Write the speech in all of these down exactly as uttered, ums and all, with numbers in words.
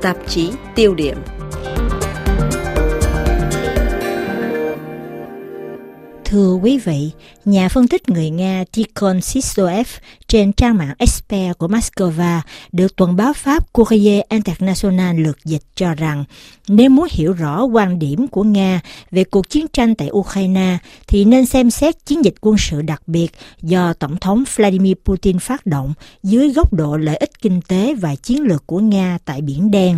Tạp chí tiêu điểm. Thưa quý vị, nhà phân tích người Nga Tikhon Sysoev trên trang mạng Expert của Moscow được tuần báo Pháp Courrier International lược dịch cho rằng nếu muốn hiểu rõ quan điểm của Nga về cuộc chiến tranh tại Ukraine thì nên xem xét chiến dịch quân sự đặc biệt do Tổng thống Vladimir Putin phát động dưới góc độ lợi ích kinh tế và chiến lược của Nga tại Biển Đen.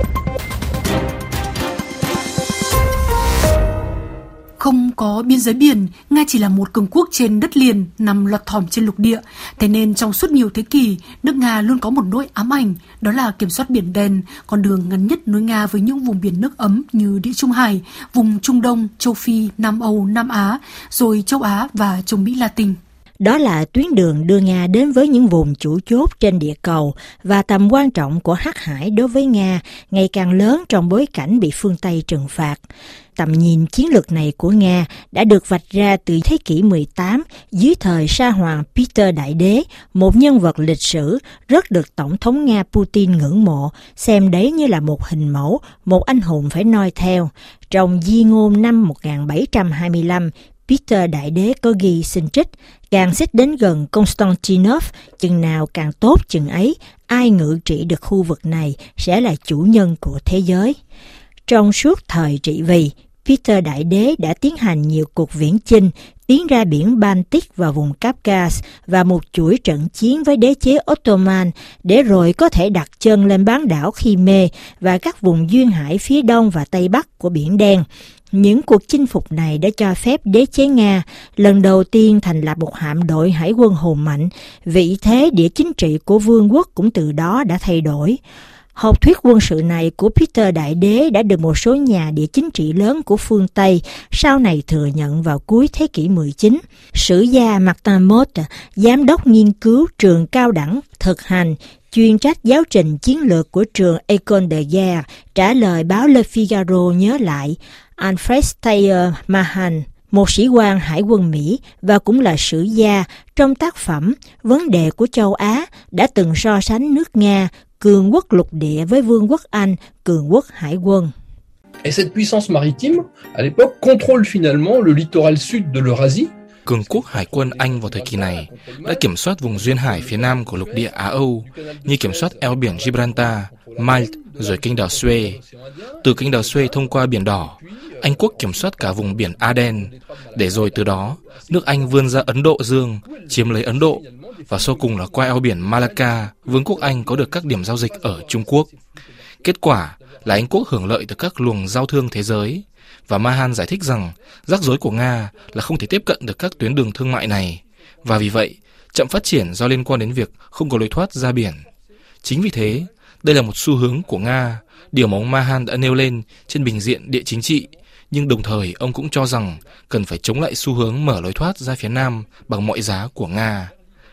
Không có biên giới biển, Nga chỉ là một cường quốc trên đất liền nằm lọt thỏm trên lục địa. Thế nên trong suốt nhiều thế kỷ, nước Nga luôn có một nỗi ám ảnh, đó là kiểm soát Biển Đen, con đường ngắn nhất nối Nga với những vùng biển nước ấm như Địa Trung Hải, vùng Trung Đông, Châu Phi, Nam Âu, Nam Á, rồi Châu Á và Châu Mỹ Latin. Đó là tuyến đường đưa Nga đến với những vùng chủ chốt trên địa cầu và tầm quan trọng của hắc hải đối với Nga ngày càng lớn trong bối cảnh bị phương Tây trừng phạt. Tầm nhìn chiến lược này của Nga đã được vạch ra từ thế kỷ mười tám dưới thời Sa hoàng Peter Đại Đế, một nhân vật lịch sử rất được Tổng thống Nga Putin ngưỡng mộ, xem đấy như là một hình mẫu, một anh hùng phải noi theo. Trong di ngôn năm một nghìn bảy trăm hai mươi lăm, Peter Đại Đế có ghi xin trích: càng xích đến gần Constantinople, chừng nào càng tốt chừng ấy, ai ngự trị được khu vực này sẽ là chủ nhân của thế giới. Trong suốt thời trị vì, Peter Đại Đế đã tiến hành nhiều cuộc viễn chinh, tiến ra biển Baltic và vùng Caucasus và một chuỗi trận chiến với đế chế Ottoman để rồi có thể đặt chân lên bán đảo Crimea và các vùng duyên hải phía đông và tây bắc của Biển Đen. Những cuộc chinh phục này đã cho phép đế chế Nga lần đầu tiên thành lập một hạm đội hải quân hùng mạnh, vị thế địa chính trị của vương quốc cũng từ đó đã thay đổi. Học thuyết quân sự này của Peter Đại Đế đã được một số nhà địa chính trị lớn của phương Tây sau này thừa nhận vào cuối thế kỷ mười chín. Sử gia Martin Mott, giám đốc nghiên cứu trường cao đẳng thực hành, chuyên trách giáo trình chiến lược của trường École de Guerre, trả lời báo Le Figaro nhớ lại, Alfred Thayer Mahan, một sĩ quan hải quân Mỹ và cũng là sử gia, trong tác phẩm Vấn đề của châu Á đã từng so sánh nước Nga, cường quốc lục địa với vương quốc Anh, cường quốc hải quân. Et cette puissance maritime, à l'époque, contrôle finalement le littoral sud de l'Eurasie. Cường quốc hải quân Anh vào thời kỳ này đã kiểm soát vùng duyên hải phía nam của lục địa Á Âu, như kiểm soát eo biển Gibraltar, Malte, rồi kênh đào Suez. Từ kênh đào Suez thông qua Biển Đỏ, Anh quốc kiểm soát cả vùng biển Aden, để rồi từ đó, nước Anh vươn ra Ấn Độ Dương, chiếm lấy Ấn Độ, và sau cùng là qua eo biển Malacca, vương quốc Anh có được các điểm giao dịch ở Trung Quốc. Kết quả là Anh quốc hưởng lợi từ các luồng giao thương thế giới, và Mahan giải thích rằng rắc rối của Nga là không thể tiếp cận được các tuyến đường thương mại này, và vì vậy chậm phát triển do liên quan đến việc không có lối thoát ra biển. Chính vì thế, đây là một xu hướng của Nga, điều mà ông Mahan đã nêu lên trên bình diện địa chính trị, nhưng đồng thời ông cũng cho rằng cần phải chống lại xu hướng mở lối thoát ra phía nam bằng mọi giá của Nga.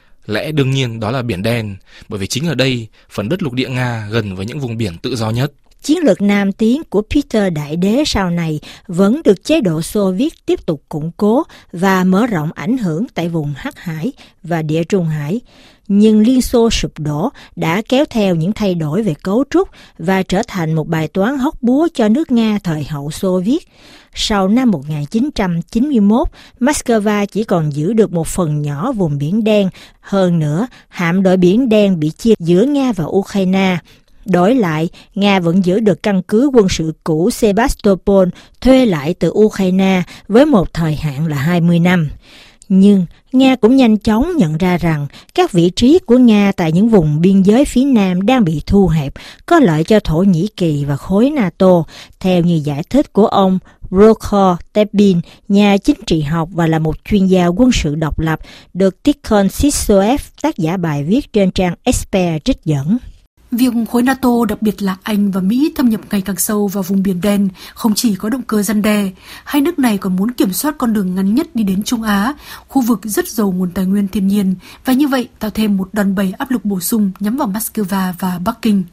Lẽ đương nhiên đó là Biển Đen, bởi vì chính ở đây, phần đất lục địa Nga gần với những vùng biển tự do nhất. Chiến lược nam tiến của Peter Đại Đế sau này vẫn được chế độ Xô Viết tiếp tục củng cố và mở rộng ảnh hưởng tại vùng Hắc Hải và Địa Trung Hải. Nhưng Liên Xô sụp đổ đã kéo theo những thay đổi về cấu trúc và trở thành một bài toán hóc búa cho nước Nga thời hậu Xô Viết. Sau năm một nghìn chín trăm chín mươi mốt, Moscow chỉ còn giữ được một phần nhỏ vùng Biển Đen. Hơn nữa, hạm đội Biển Đen bị chia giữa Nga và Ukraine. Đổi lại, Nga vẫn giữ được căn cứ quân sự cũ Sebastopol thuê lại từ Ukraine với một thời hạn là hai mươi năm. Nhưng Nga cũng nhanh chóng nhận ra rằng các vị trí của Nga tại những vùng biên giới phía Nam đang bị thu hẹp, có lợi cho Thổ Nhĩ Kỳ và khối NATO, theo như giải thích của ông Prokhor Tepin, nhà chính trị học và là một chuyên gia quân sự độc lập, được Tikhon Sysoev, tác giả bài viết trên trang Expert trích dẫn. Việc khối NATO, đặc biệt là Anh và Mỹ thâm nhập ngày càng sâu vào vùng Biển Đen không chỉ có động cơ răn đe, hai nước này còn muốn kiểm soát con đường ngắn nhất đi đến Trung Á, khu vực rất giàu nguồn tài nguyên thiên nhiên, và như vậy tạo thêm một đòn bẩy áp lực bổ sung nhắm vào Moscow và Bắc Kinh.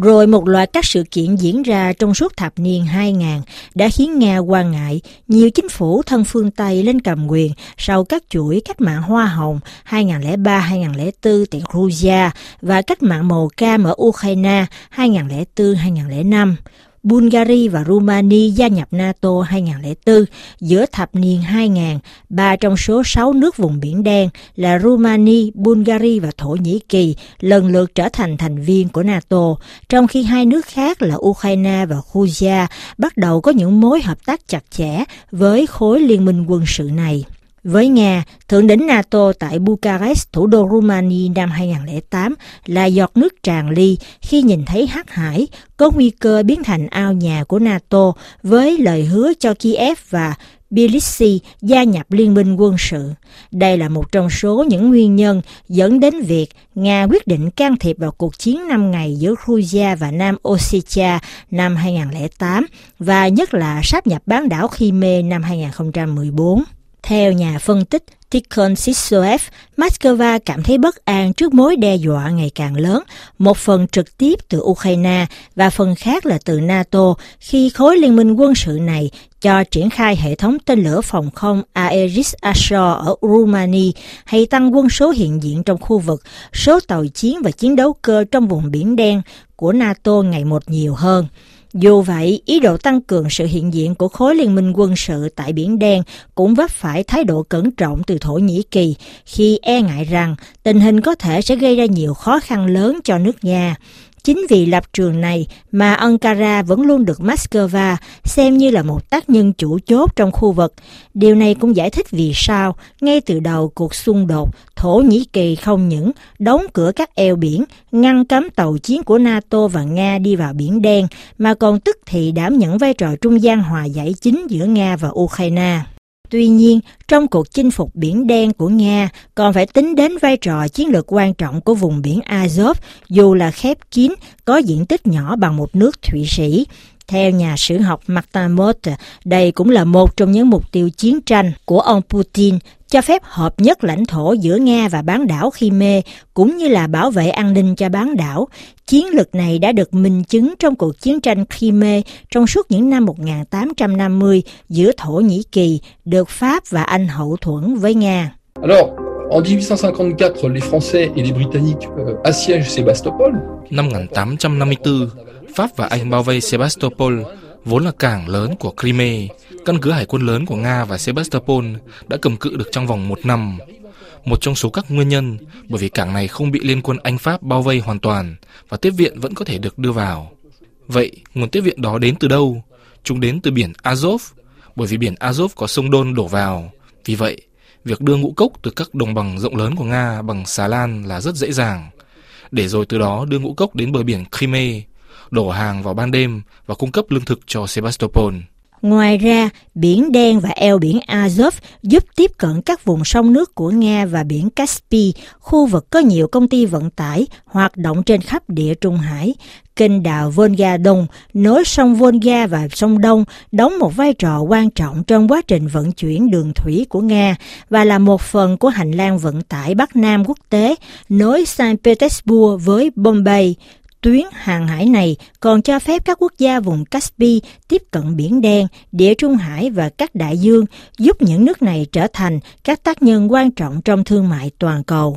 Rồi một loạt các sự kiện diễn ra trong suốt thập niên hai nghìn đã khiến Nga quan ngại nhiều chính phủ thân phương Tây lên cầm quyền sau các chuỗi cách mạng Hoa Hồng hai nghìn không trăm lẻ ba hai nghìn không trăm lẻ bốn tại Georgia và cách mạng màu cam ở Ukraine hai nghìn không trăm lẻ bốn hai nghìn không trăm lẻ năm. Bulgaria và Romania gia nhập NATO hai nghìn không trăm lẻ bốn. Giữa thập niên hai nghìn, ba trong số sáu nước vùng Biển Đen là Romania, Bulgaria và Thổ Nhĩ Kỳ lần lượt trở thành thành viên của NATO, trong khi hai nước khác là Ukraine và Georgia bắt đầu có những mối hợp tác chặt chẽ với khối liên minh quân sự này. Với Nga, thượng đỉnh NATO tại Bucharest, thủ đô Romania năm hai nghìn không trăm lẻ tám là giọt nước tràn ly khi nhìn thấy Hắc Hải có nguy cơ biến thành ao nhà của NATO với lời hứa cho Kiev và Tbilisi gia nhập liên minh quân sự. Đây là một trong số những nguyên nhân dẫn đến việc Nga quyết định can thiệp vào cuộc chiến năm ngày giữa Georgia và Nam Ossetia năm hai nghìn không trăm lẻ tám và nhất là sáp nhập bán đảo Crimea năm hai nghìn không trăm mười bốn. Theo nhà phân tích Tikhon Sysoev, Moscow cảm thấy bất an trước mối đe dọa ngày càng lớn, một phần trực tiếp từ Ukraine và phần khác là từ NATO khi khối liên minh quân sự này cho triển khai hệ thống tên lửa phòng không Aegis Ashore ở Romania hay tăng quân số hiện diện trong khu vực, số tàu chiến và chiến đấu cơ trong vùng Biển Đen của NATO ngày một nhiều hơn. Dù vậy, ý đồ tăng cường sự hiện diện của khối liên minh quân sự tại Biển Đen cũng vấp phải thái độ cẩn trọng từ Thổ Nhĩ Kỳ khi e ngại rằng tình hình có thể sẽ gây ra nhiều khó khăn lớn cho nước Nga. Chính vì lập trường này mà Ankara vẫn luôn được Moscow xem như là một tác nhân chủ chốt trong khu vực. Điều này cũng giải thích vì sao, ngay từ đầu cuộc xung đột, Thổ Nhĩ Kỳ không những đóng cửa các eo biển, ngăn cấm tàu chiến của NATO và Nga đi vào Biển Đen, mà còn tức thì đảm nhận vai trò trung gian hòa giải chính giữa Nga và Ukraine. Tuy nhiên, trong cuộc chinh phục Biển Đen của Nga còn phải tính đến vai trò chiến lược quan trọng của vùng biển Azov, dù là khép kín, có diện tích nhỏ bằng một nước Thụy Sĩ. Theo nhà sử học Martin Mott, đây cũng là một trong những mục tiêu chiến tranh của ông Putin, cho phép hợp nhất lãnh thổ giữa Nga và bán đảo Crimea, cũng như là bảo vệ an ninh cho bán đảo. Chiến lược này đã được minh chứng trong cuộc chiến tranh Crimea trong suốt những năm một nghìn tám trăm năm mươi giữa Thổ Nhĩ Kỳ, được Pháp và Anh hậu thuẫn với Nga. Alors, en dix-huit cent cinquante-quatre, les Français et les Britanniques euh, assiègent Sébastopol. Năm một nghìn tám trăm năm mươi tư, Pháp và Anh bao vây Sebastopol, vốn là cảng lớn của Crimea. Căn cứ hải quân lớn của Nga và Sebastopol đã cầm cự được trong vòng một năm. Một trong số các nguyên nhân bởi vì cảng này không bị liên quân Anh-Pháp bao vây hoàn toàn và tiếp viện vẫn có thể được đưa vào. Vậy, nguồn tiếp viện đó đến từ đâu? Chúng đến từ biển Azov, bởi vì biển Azov có sông Don đổ vào. Vì vậy, việc đưa ngũ cốc từ các đồng bằng rộng lớn của Nga bằng xà lan là rất dễ dàng, để rồi từ đó đưa ngũ cốc đến bờ biển Crimea, đổ hàng vào ban đêm và cung cấp lương thực cho Sebastopol. Ngoài ra, Biển Đen và eo biển Azov giúp tiếp cận các vùng sông nước của Nga và biển Caspi, khu vực có nhiều công ty vận tải hoạt động trên khắp Địa Trung Hải. Kênh đào Volga Đông nối sông Volga và sông Đông đóng một vai trò quan trọng trong quá trình vận chuyển đường thủy của Nga và là một phần của hành lang vận tải Bắc Nam quốc tế nối Saint Petersburg với Bombay. Tuyến hàng hải này còn cho phép các quốc gia vùng Caspi tiếp cận Biển Đen, Địa Trung Hải và các đại dương, giúp những nước này trở thành các tác nhân quan trọng trong thương mại toàn cầu.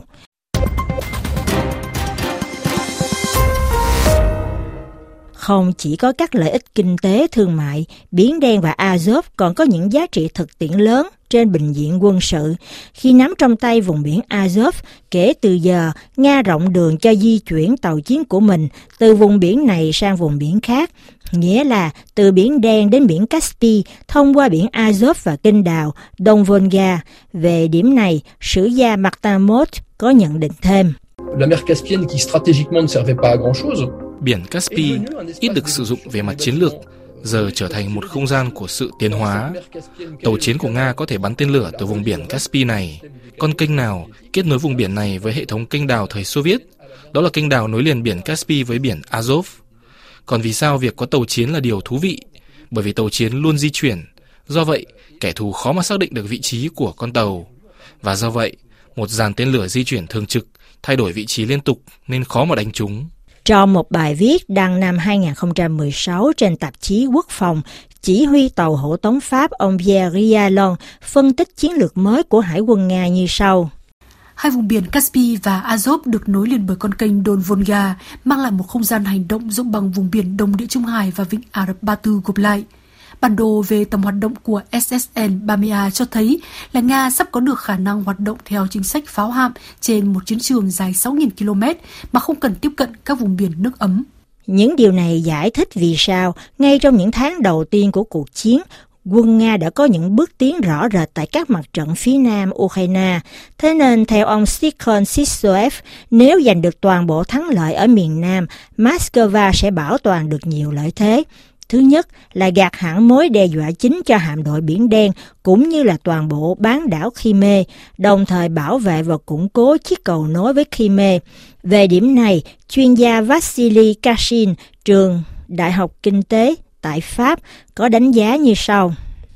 Không chỉ có các lợi ích kinh tế thương mại, Biển Đen và Azov còn có những giá trị thực tiễn lớn trên bình diện quân sự. Khi nắm trong tay vùng biển Azov, kể từ giờ, Nga rộng đường cho di chuyển tàu chiến của mình từ vùng biển này sang vùng biển khác. Nghĩa là từ Biển Đen đến biển Caspi, thông qua biển Azov và kênh đào Đông Volga. Về điểm này, sử gia Martin Mott có nhận định thêm. La mer Caspienne qui stratégiquement ne servait pas à grand-chose. Biển Caspi ít được sử dụng về mặt chiến lược, giờ trở thành một không gian của sự tiến hóa. Tàu chiến của Nga có thể bắn tên lửa từ vùng biển Caspi này. Con kênh nào kết nối vùng biển này với hệ thống kênh đào thời Xô Viết? Đó là kênh đào nối liền biển Caspi với biển Azov. Còn vì sao việc có tàu chiến là điều thú vị? Bởi vì tàu chiến luôn di chuyển. Do vậy, kẻ thù khó mà xác định được vị trí của con tàu. Và do vậy, một dàn tên lửa di chuyển thường trực, thay đổi vị trí liên tục nên khó mà đánh chúng. Trong một bài viết đăng năm hai không một sáu trên tạp chí Quốc phòng, chỉ huy tàu hộ tống Pháp ông Pierre Rialon phân tích chiến lược mới của Hải quân Nga như sau. Hai vùng biển Caspi và Azov được nối liền bởi con kênh Don Volga, mang lại một không gian hành động rộng bằng vùng biển Đông Địa Trung Hải và Vịnh Ả Rập Ba Tư gộp lại. Bản đồ về tầm hoạt động của S S N ba mươi A cho thấy là Nga sắp có được khả năng hoạt động theo chính sách pháo hạm trên một chiến trường dài sáu nghìn ki lô mét mà không cần tiếp cận các vùng biển nước ấm. Những điều này giải thích vì sao, ngay trong những tháng đầu tiên của cuộc chiến, quân Nga đã có những bước tiến rõ rệt tại các mặt trận phía nam Ukraine. Thế nên, theo ông Tikhon Sysoev, nếu giành được toàn bộ thắng lợi ở miền Nam, Moscow sẽ bảo toàn được nhiều lợi thế. Thứ nhất là gạt hẳn mối đe dọa chính cho hạm đội Biển Đen cũng như là toàn bộ bán đảo Crimea, đồng thời bảo vệ và củng cố chiếc cầu nối với Crimea. Về điểm này, chuyên gia Vassily Kashin, trường Đại học Kinh tế tại Pháp, có đánh giá như sau.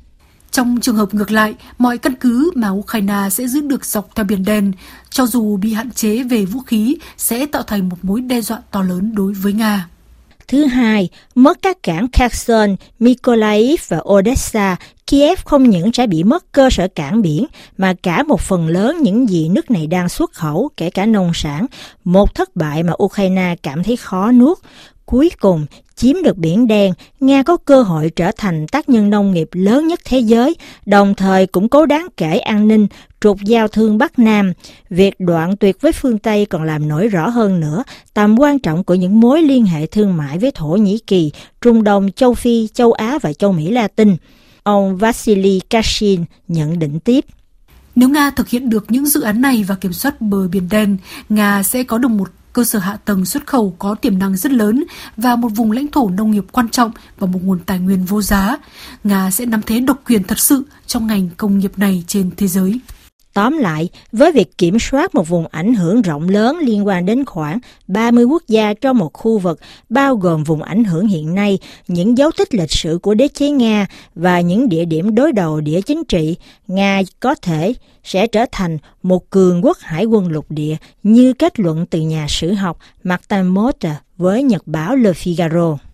Trong trường hợp ngược lại, mọi căn cứ mà Ukraine sẽ giữ được dọc theo Biển Đen, cho dù bị hạn chế về vũ khí, sẽ tạo thành một mối đe dọa to lớn đối với Nga. Thứ hai, mất các cảng Kherson, Mykolaiv và Odessa, Kiev không những sẽ bị mất cơ sở cảng biển, mà cả một phần lớn những gì nước này đang xuất khẩu, kể cả nông sản, một thất bại mà Ukraine cảm thấy khó nuốt. Cuối cùng, chiếm được Biển Đen, Nga có cơ hội trở thành tác nhân nông nghiệp lớn nhất thế giới, đồng thời củng cố đáng kể an ninh, trục giao thương Bắc Nam. Việc đoạn tuyệt với phương Tây còn làm nổi rõ hơn nữa tầm quan trọng của những mối liên hệ thương mại với Thổ Nhĩ Kỳ, Trung Đông, Châu Phi, Châu Á và Châu Mỹ Latin. Ông Vassily Kashin nhận định tiếp. Nếu Nga thực hiện được những dự án này và kiểm soát bờ Biển Đen, Nga sẽ có được một cơ sở hạ tầng xuất khẩu có tiềm năng rất lớn và một vùng lãnh thổ nông nghiệp quan trọng và một nguồn tài nguyên vô giá. Nga sẽ nắm thế độc quyền thật sự trong ngành công nghiệp này trên thế giới. Tóm lại, với việc kiểm soát một vùng ảnh hưởng rộng lớn liên quan đến khoảng ba mươi quốc gia trong một khu vực, bao gồm vùng ảnh hưởng hiện nay, những dấu tích lịch sử của đế chế Nga và những địa điểm đối đầu địa chính trị, Nga có thể sẽ trở thành một cường quốc hải quân lục địa như kết luận từ nhà sử học Martin Motte với nhật báo Le Figaro.